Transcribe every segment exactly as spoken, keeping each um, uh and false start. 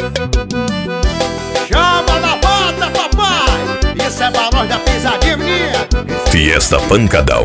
Chama na bota, papai. Isso é barulho da pisadinha, menina. Fiesta Pancadão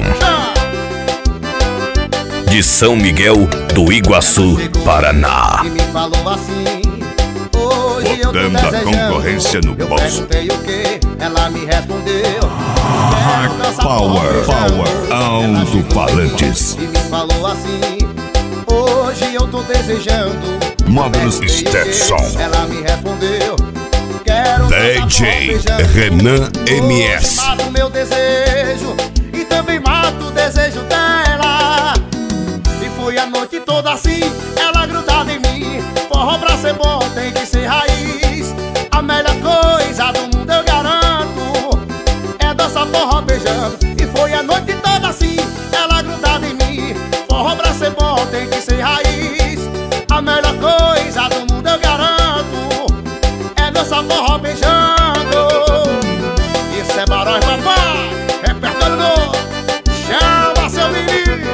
de São Miguel do Iguaçu, Paraná. E me falou assim: hoje eu tô Botando a desejando. concorrência no Eu bolso. perguntei o que, ela me respondeu: Hack Power, Power, alto-falantes. E me falou assim: hoje eu tô desejando. Módulos Perguntei o quê, Stetson. ela me respondeu: quero D J Renan M S. Mato o meu desejo e também mato o desejo dela. E foi a noite toda assim, ela grudada em mim. Forró pra ser bom tem que ser raiz. A melhor coisa do mundo eu garanto é dançar forró beijando. E foi a noite toda assim, ela grudada em mim. Forró pra ser bom tem que ser raiz. A melhor coisa do mundo eu garanto é dançar forró beijando. Isso é barulho, papai. Repertório novo. Chama seu menino.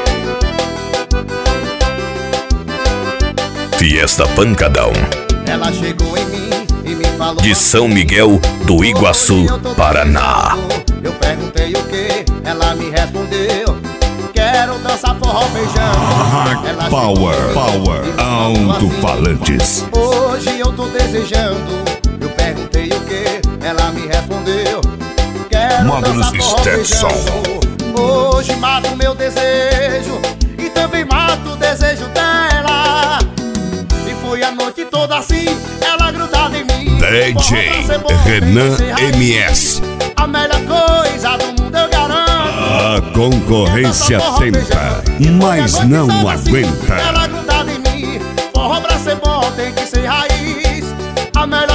Fiesta Pancadão Ela chegou em mim e me falou de São Miguel do Iguaçu, Paraná. Eu perguntei o que, ela me respondeu: quero dançar forró beijando. Hack Ela Power, chegou Power, e me falou alto-falantes. assim: hoje eu tô desejando. Eu perguntei o que, ela me respondeu: quero Módulos dançar forró Stetson. beijando. Hoje mato o meu desejo e também mato o desejo dela. E foi a noite toda assim, ela grudada em mim. D J Renan M S. A melhor coisa do mundo eu garanto. A concorrência tenta, mas não aguenta. Ela grudada em mim. Forró pra ser bom tem que ser raiz. A melhor